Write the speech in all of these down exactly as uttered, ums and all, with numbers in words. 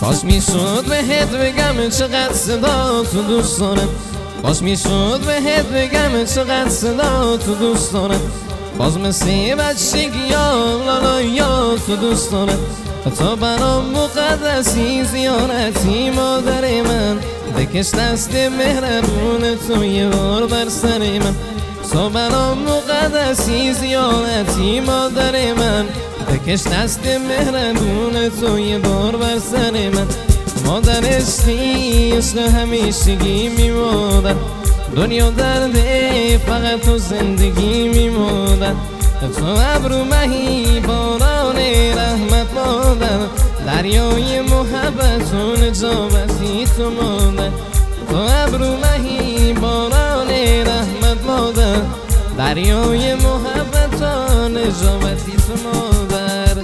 کاش میشد بهت بگم چقدر صدا تو دوست دارم، کاش میشد بهت بگم چقدر صدا تو دوست دارم. باز مثل بچگیام لالا تو دوست دارم. تا برام مقدسی زیارتی مادر من، بکش دست مهربون تو یه بار بر سر من. تا برام مقدسی زیارتی مادر من، بکش دست مهربون تو یه بار بر سر من. مادر عشقی عشق همیشگی میمادر، دنیا درده فقط تو زندگی میمادر. تو ابرو مهی باران رحمت مادر، دریای محبت و نجابتی تو مادر. تو ابرو مهی باران رحمت مادر، دریای محبت و نجابتی تو مادر.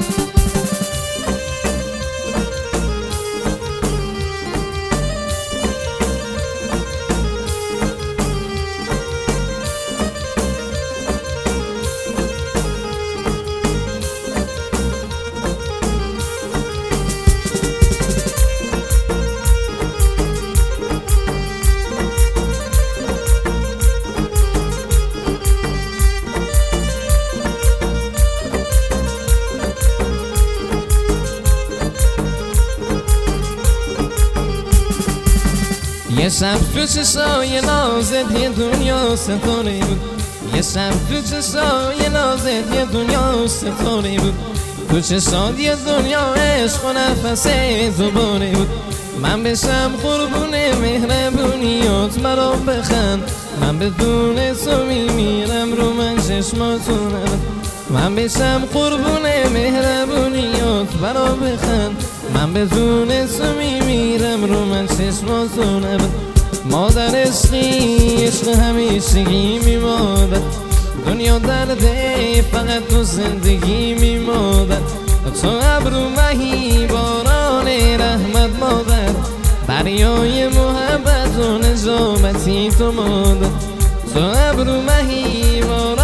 یه شب تو چشای نازت یه دنیا ستاره بود، یه شب تو چشای نازت یه دنیا ستاره بود. تو چشات یه دنیا عشق و نفس دوباره بود. من بشم قربون مهربونیات مرا بخند، من بدون تو میمیرم رو من چشماتون نبود. من بشم قربون مهربونیات مرا بخند، من بدون تو میمیرم رو من چشماتون نبود. مادر عشقی عشق همیشگی میمادر، دنیا درده فقط تو زندگی میمادر. تو ابرو مهی باران رحمت مادر، دریای محبت و نجابتی تو مادر. تو ابرو مهی باران